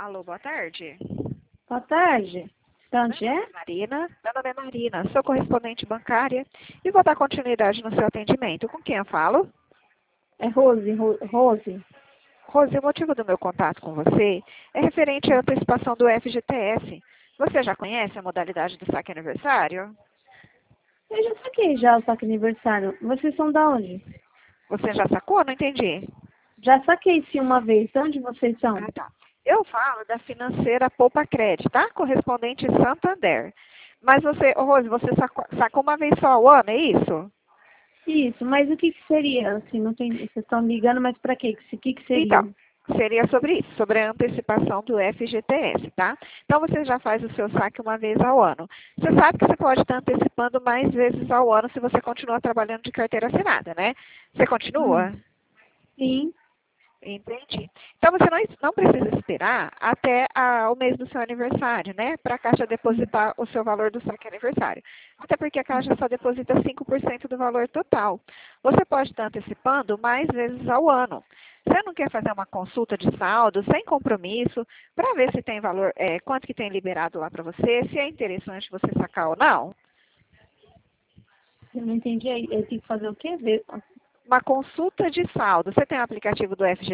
Alô, boa tarde. Boa tarde. De onde é? Meu nome é Marina, sou correspondente bancária e vou dar continuidade no seu atendimento. Com quem eu falo? É Rose. Rose. Rose, o motivo do meu contato com você é referente à antecipação do FGTS. Você já conhece a modalidade do saque aniversário? Eu já saquei já o saque aniversário. Vocês são da onde? Você já sacou? Não entendi. Já saquei sim uma vez. De onde vocês são? Ah, tá. Eu falo da financeira Poupa Crédito, tá? Correspondente Santander. Mas você, Rose, você sacou uma vez só ao ano, é isso? Isso, mas o que seria? Assim, não tem. Vocês estão me ligando, mas para quê? O que Então, seria? seria sobre isso, sobre a antecipação do FGTS, tá? Então, você já faz o seu saque uma vez ao ano. Você sabe que você pode estar antecipando mais vezes ao ano se você continua trabalhando de carteira assinada, né? Você continua? Sim. Entendi. Então, você não precisa esperar até o mês do seu aniversário, né? Para a Caixa depositar o seu valor do saque aniversário. Até porque a Caixa só deposita 5% do valor total. Você pode estar antecipando mais vezes ao ano. Você não quer fazer uma consulta de saldo, sem compromisso, para ver se tem valor, quanto que tem liberado lá para você, se é interessante você sacar ou não? Eu não entendi. Eu tenho que fazer o quê? Ver. Uma consulta de saldo. Você tem o aplicativo do FGTS?